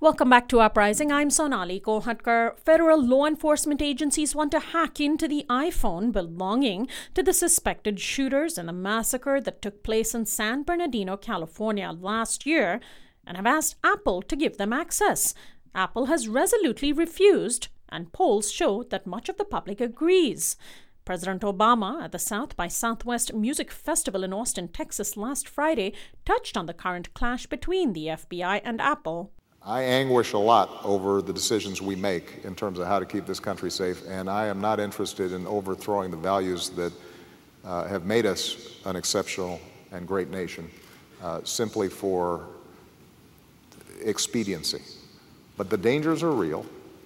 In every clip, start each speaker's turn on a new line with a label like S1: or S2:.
S1: Welcome back to Uprising. I'm Sonali Kolhatkar. Federal law enforcement agencies want to hack into the iPhone belonging to the suspected shooters in the massacre that took place in San Bernardino, California last year, and have asked Apple to give them access. Apple has resolutely refused, and polls show that much of the public agrees. President Obama at the South by Southwest Music Festival in Austin, Texas last Friday touched on the current clash between the FBI and Apple.
S2: I anguish a lot over the decisions we make in terms of how to keep this country safe, and I am not interested in overthrowing the values that have made us an exceptional and great nation simply for expediency. But the dangers are real.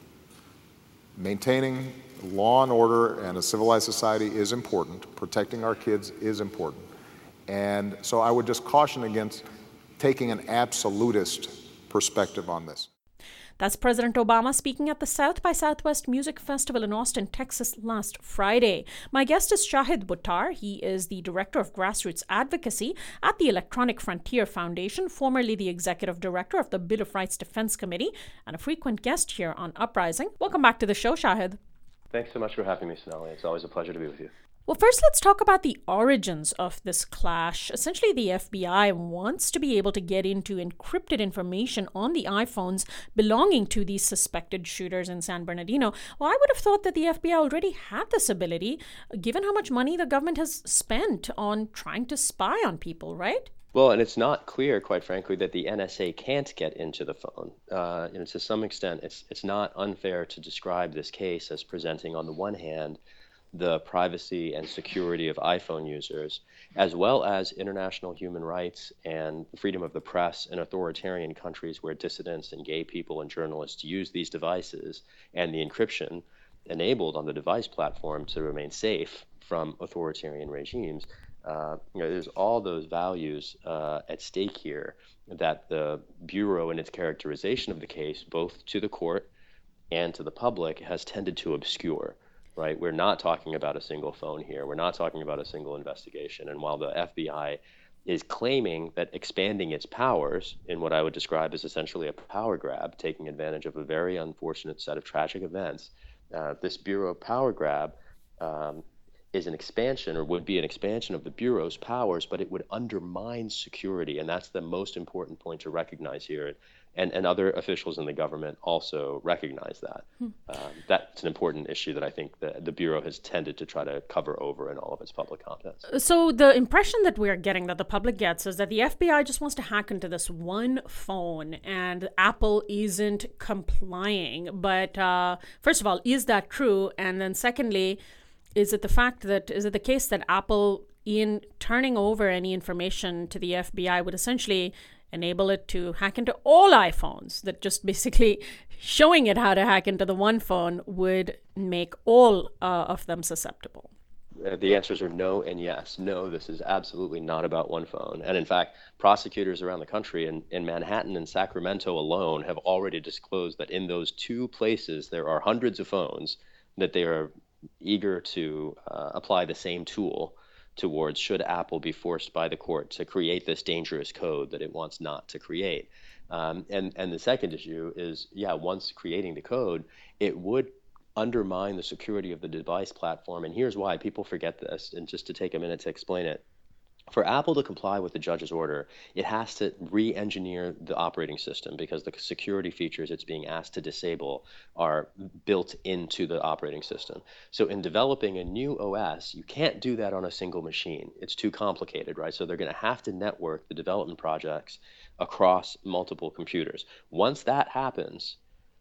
S2: Maintaining law and order and a civilized society is important. Protecting our kids is important. And so I would just caution against taking an absolutist perspective on this.
S1: That's President Obama speaking at the South by Southwest Music Festival in Austin, Texas last Friday. My guest is Shahid Buttar. He is the Director of Grassroots Advocacy at the Electronic Frontier Foundation, formerly the Executive Director of the Bill of Rights Defense Committee, and a frequent guest here on Uprising. Welcome back to the show, Shahid.
S3: Thanks so much for having me, Sonali. It's always a pleasure to be with you.
S1: Well, first, let's talk about the origins of this clash. Essentially, the FBI wants to be able to get into encrypted information on the iPhones belonging to these suspected shooters in San Bernardino. Well, I would have thought that the FBI already had this ability, given how much money the government has spent on trying to spy on people, right?
S3: Well, and it's not clear, quite frankly, that the NSA can't get into the phone. To some extent, it's not unfair to describe this case as presenting, on the one hand, the privacy and security of iPhone users, as well as international human rights and freedom of the press in authoritarian countries where dissidents and gay people and journalists use these devices, and the encryption enabled on the device platform to remain safe from authoritarian regimes. There's all those values at stake here that the Bureau, in its characterization of the case, both to the court and to the public, has tended to obscure. Right? We're not talking about a single phone here. We're not talking about a single investigation. And while the FBI is claiming that expanding its powers in what I would describe as essentially a power grab, taking advantage of a very unfortunate set of tragic events, this Bureau power grab is an expansion, or would be an expansion of the Bureau's powers, but it would undermine security. And that's the most important point to recognize here. And other officials in the government also recognize that. That's an important issue that I think the Bureau has tended to try to cover over in all of its public comments.
S1: So the impression that we're getting, that the public gets, is that the FBI just wants to hack into this one phone and Apple isn't complying. But first of all, is that true? And then secondly, is it the case that Apple, in turning over any information to the FBI, would essentially enable it to hack into all iPhones, that just basically showing it how to hack into the one phone would make all of them susceptible?
S3: The answers are no and yes. No, this is absolutely not about one phone. And in fact, prosecutors around the country, in Manhattan and Sacramento alone, have already disclosed that in those two places there are hundreds of phones that they are eager to apply the same tool towards, should Apple be forced by the court to create this dangerous code that it wants not to create. And the second issue is, once creating the code, it would undermine the security of the device platform. And here's why. People forget this, and just to take a minute to explain it. For Apple to comply with the judge's order, it has to re-engineer the operating system because the security features it's being asked to disable are built into the operating system. So in developing a new OS, you can't do that on a single machine. It's too complicated, right? So they're going to have to network the development projects across multiple computers. Once that happens,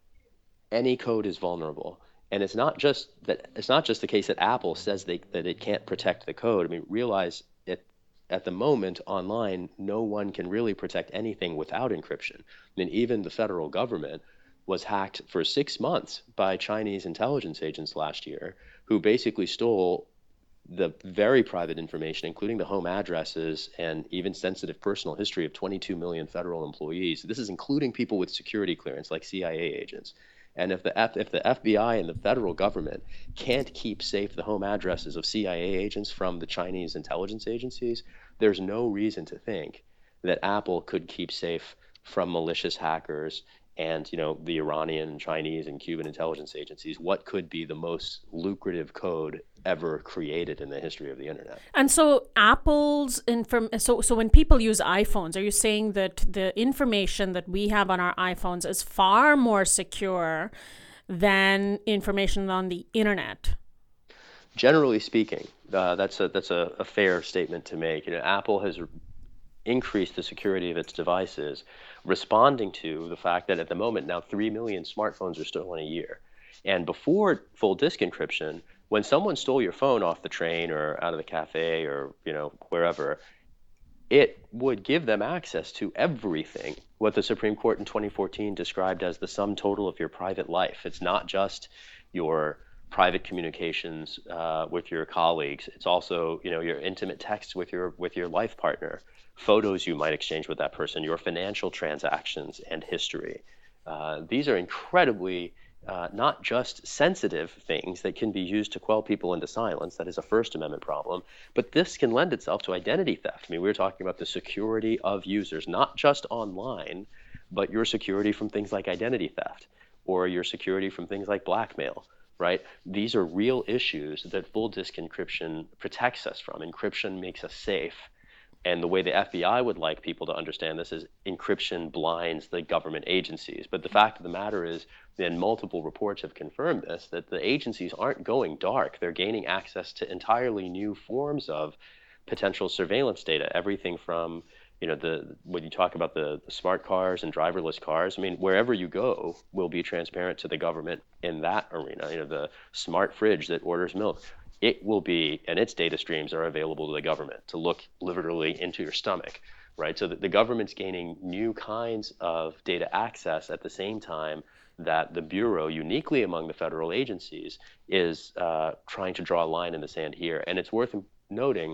S3: any code is vulnerable. And it's not just the case that Apple says that it can't protect the code. I mean, realize at the moment online, no one can really protect anything without encryption. I mean, even the federal government was hacked for 6 months by Chinese intelligence agents last year, who basically stole the very private information, including the home addresses and even sensitive personal history of 22 million federal employees. This is including people with security clearance like CIA agents. And if the FBI and the federal government can't keep safe the home addresses of CIA agents from the Chinese intelligence agencies, there's no reason to think that Apple could keep safe from malicious hackers and the Iranian, Chinese, and Cuban intelligence agencies, what could be the most lucrative code ever created in the history of the internet.
S1: And so so when people use iPhones, are you saying that the information that we have on our iPhones is far more secure than information on the internet?
S3: Generally speaking, that's a fair statement to make. Apple has increased the security of its devices, responding to the fact that at the moment now 3 million smartphones are stolen a year. And before full disk encryption, when someone stole your phone off the train or out of the cafe or wherever, it would give them access to everything, what the Supreme Court in 2014 described as the sum total of your private life. It's not just your private communications with your colleagues. It's also your intimate texts with your life partner, photos you might exchange with that person, your financial transactions and history. These are incredibly not just sensitive things that can be used to quell people into silence. That is a First Amendment problem. But this can lend itself to identity theft. I mean, we were talking about the security of users, not just online, but your security from things like identity theft or your security from things like blackmail, right? These are real issues that full disk encryption protects us from. Encryption makes us safe. And the way the FBI would like people to understand this is encryption blinds the government agencies. But the fact of the matter is, and multiple reports have confirmed this, that the agencies aren't going dark. They're gaining access to entirely new forms of potential surveillance data. Everything from, when you talk about the smart cars and driverless cars, I mean, wherever you go will be transparent to the government in that arena. The smart fridge that orders milk. It will be, and its data streams are available to the government to look literally into your stomach, right? So that the government's gaining new kinds of data access at the same time that the Bureau, uniquely among the federal agencies, is trying to draw a line in the sand here. And it's worth noting,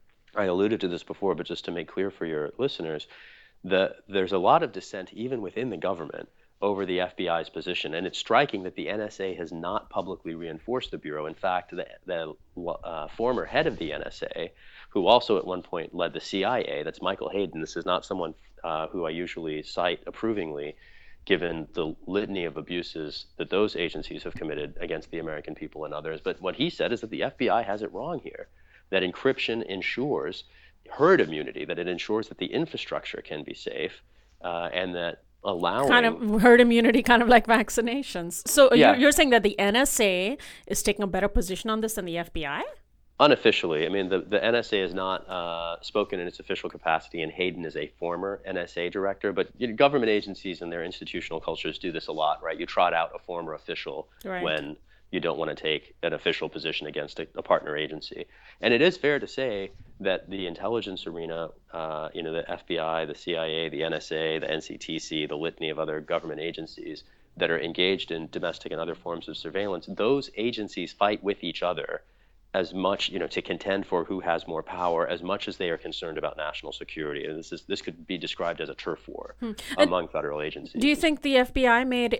S3: I alluded to this before, but just to make clear for your listeners, there's a lot of dissent even within the government over the FBI's position. And it's striking that the NSA has not publicly reinforced the Bureau. In fact, the former head of the NSA, who also at one point led the CIA, that's Michael Hayden. This is not someone who I usually cite approvingly, given the litany of abuses that those agencies have committed against the American people and others. But what he said is that the FBI has it wrong here, that encryption ensures herd immunity, that it ensures that the infrastructure can be safe, and that allowing
S1: kind of herd immunity, kind of like vaccinations. So
S3: yeah.
S1: You're saying that the NSA is taking a better position on this than the FBI?
S3: Unofficially. I mean, the NSA has not spoken in its official capacity, and Hayden is a former NSA director. But government agencies and their institutional cultures do this a lot, right? You trot out a former official
S1: right.
S3: when you don't want to take an official position against a partner agency. And it is fair to say that the intelligence arena, the FBI, the CIA, the NSA, the NCTC, the litany of other government agencies that are engaged in domestic and other forms of surveillance, those agencies fight with each other as much, to contend for who has more power, as much as they are concerned about national security. And this could be described as a turf war among federal agencies.
S1: Do you think the FBI made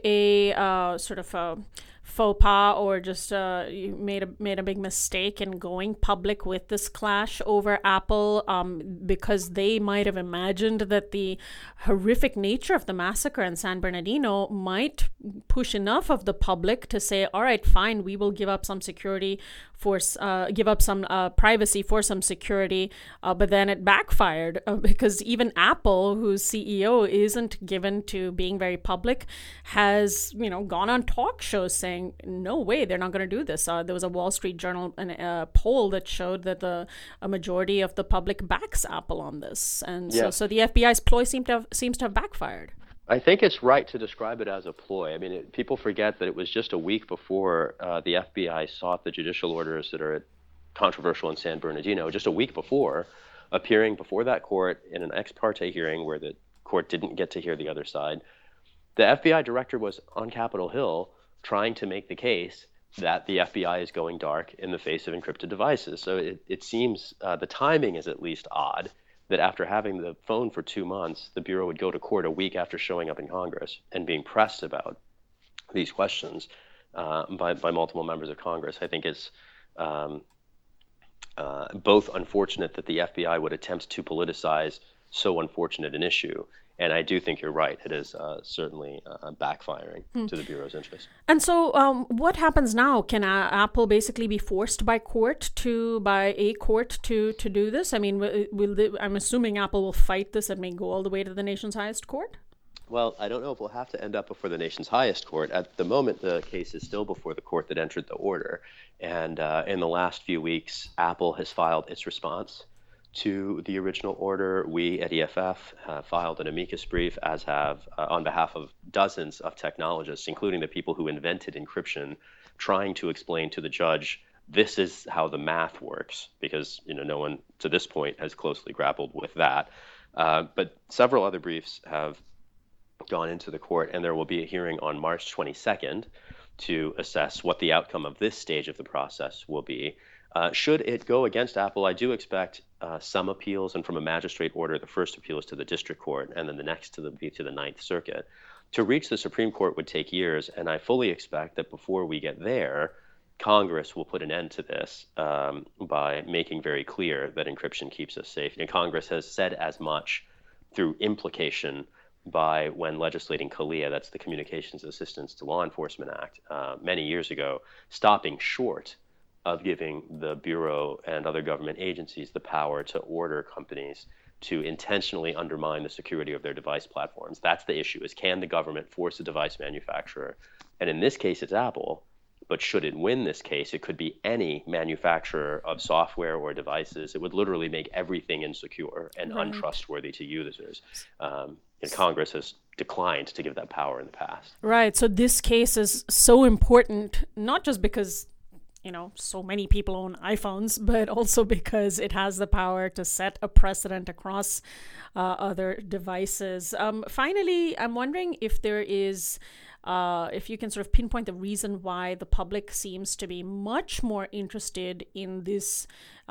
S1: a sort of a faux pas, or just made a big mistake in going public with this clash over Apple, because they might have imagined that the horrific nature of the massacre in San Bernardino might push enough of the public to say, all right, fine, we will give up some security for give up some privacy for some security, but then it backfired because even Apple, whose CEO isn't given to being very public, has gone on talk shows saying, no way, they're not going to do this. There was a Wall Street Journal poll that showed that a majority of the public backs Apple on this, and so the FBI's ploy seems to have backfired.
S3: I think it's right to describe it as a ploy. I mean, people forget that it was just a week before the FBI sought the judicial orders that are controversial in San Bernardino, just a week before, appearing before that court in an ex parte hearing where the court didn't get to hear the other side. The FBI director was on Capitol Hill trying to make the case that the FBI is going dark in the face of encrypted devices. So it seems the timing is at least odd, that after having the phone for 2 months, the Bureau would go to court a week after showing up in Congress and being pressed about these questions by multiple members of Congress. I think it's both unfortunate that the FBI would attempt to politicize so unfortunate an issue, And I do think you're right. It is certainly backfiring to the Bureau's interest.
S1: And so what happens now? Can Apple basically be forced by a court to do this? I mean, I'm assuming Apple will fight this and may go all the way to the nation's highest court?
S3: Well, I don't know if we'll have to end up before the nation's highest court. At the moment, the case is still before the court that entered the order. And in the last few weeks, Apple has filed its response to the original order. We at EFF filed an amicus brief, as have on behalf of dozens of technologists, including the people who invented encryption, trying to explain to the judge, this is how the math works, because no one to this point has closely grappled with that. But several other briefs have gone into the court, and there will be a hearing on March 22nd to assess what the outcome of this stage of the process will be. Should it go against Apple, I do expect some appeals, and from a magistrate order, the first appeal is to the district court, and then the next to the Ninth Circuit. To reach the Supreme Court would take years, and I fully expect that before we get there, Congress will put an end to this by making very clear that encryption keeps us safe. And Congress has said as much through implication by when legislating CALEA, that's the Communications Assistance to Law Enforcement Act, many years ago, stopping short of giving the Bureau and other government agencies the power to order companies to intentionally undermine the security of their device platforms. That's the issue, is can the government force a device manufacturer? And in this case, it's Apple. But should it win this case, it could be any manufacturer of software or devices. It would literally make everything insecure and untrustworthy to users. And Congress has declined to give that power in the past.
S1: Right. So this case is so important, not just because so many people own iPhones, but also because it has the power to set a precedent across other devices. Finally, I'm wondering if there is, if you can sort of pinpoint the reason why the public seems to be much more interested in this,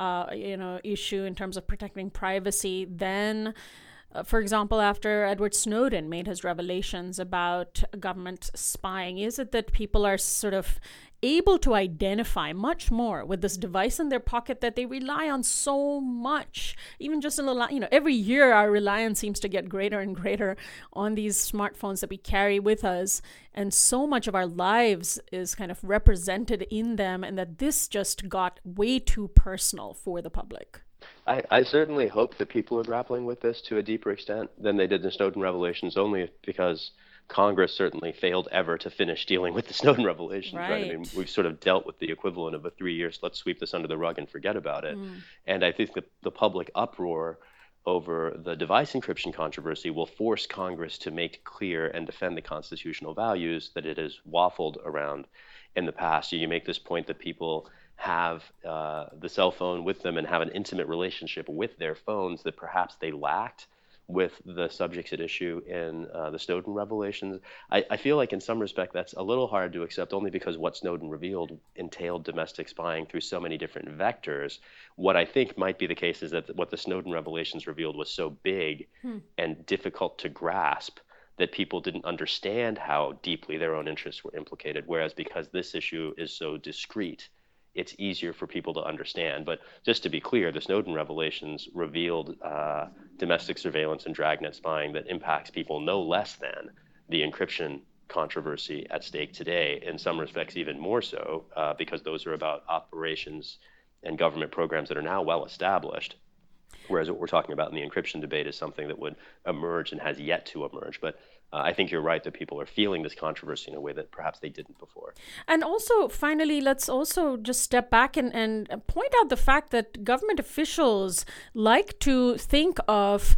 S1: issue in terms of protecting privacy than, for example, after Edward Snowden made his revelations about government spying. Is it that people are sort of able to identify much more with this device in their pocket that they rely on so much? Even just every year our reliance seems to get greater and greater on these smartphones that we carry with us, and so much of our lives is kind of represented in them, and that this just got way too personal for the public.
S3: I certainly hope that people are grappling with this to a deeper extent than they did in the Snowden revelations, only because Congress certainly failed ever to finish dealing with the Snowden revelations. Right? I mean, we've sort of dealt with the equivalent of a 3 years, let's sweep this under the rug and forget about it. And I think that the public uproar over the device encryption controversy will force Congress to make clear and defend the constitutional values that it has waffled around in the past. You make this point that people have the cell phone with them and have an intimate relationship with their phones that perhaps they lacked with the subjects at issue in the Snowden revelations. I feel like in some respect that's a little hard to accept, only because what Snowden revealed entailed domestic spying through so many different vectors. What I think might be the case is that what the Snowden revelations revealed was so big and difficult to grasp that people didn't understand how deeply their own interests were implicated, whereas because this issue is so discrete, it's easier for people to understand. But just to be clear, the Snowden revelations revealed domestic surveillance and dragnet spying that impacts people no less than the encryption controversy at stake today, in some respects even more so, because those are about operations and government programs that are now well established, whereas what we're talking about in the encryption debate is something that would emerge and has yet to emerge. But I think you're right that people are feeling this controversy in a way that perhaps they didn't before.
S1: And also, finally, let's also just step back and point out the fact that government officials like to think of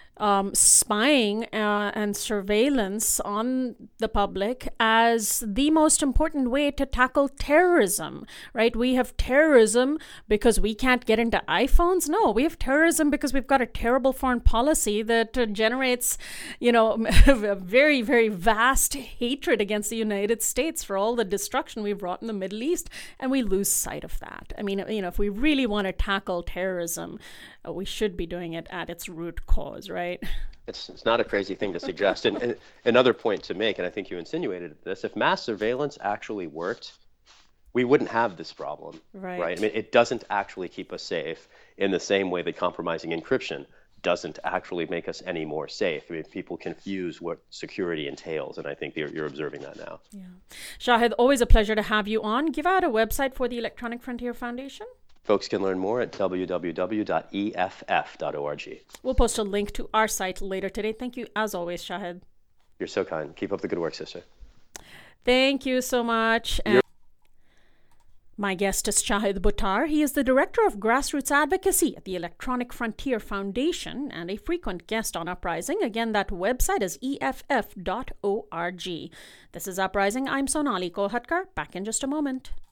S1: spying and surveillance on the public as the most important way to tackle terrorism, right? We have terrorism because we can't get into iPhones. No, we have terrorism because we've got a terrible foreign policy that generates, a very, very vast hatred against the United States for all the destruction we've wrought in the Middle East, and we lose sight of that. I mean, if we really want to tackle terrorism, we should be doing it at its root cause, right?
S3: It's not a crazy thing to suggest. And another point to make, and I think you insinuated this, if mass surveillance actually worked, we wouldn't have this problem, right? I mean, it doesn't actually keep us safe in the same way that compromising encryption doesn't actually make us any more safe. I mean, people confuse what security entails, and I think you're observing that now.
S1: Yeah. Shahid, always a pleasure to have you on. Give out a website for the Electronic Frontier Foundation.
S3: Folks can learn more at www.eff.org.
S1: We'll post a link to our site later today. Thank you, as always, Shahid.
S3: You're so kind. Keep up the good work, sister.
S1: Thank you so much. My guest is Shahid Buttar. He is the Director of Grassroots Advocacy at the Electronic Frontier Foundation and a frequent guest on Uprising. Again, that website is eff.org. This is Uprising. I'm Sonali Kolhatkar. Back in just a moment.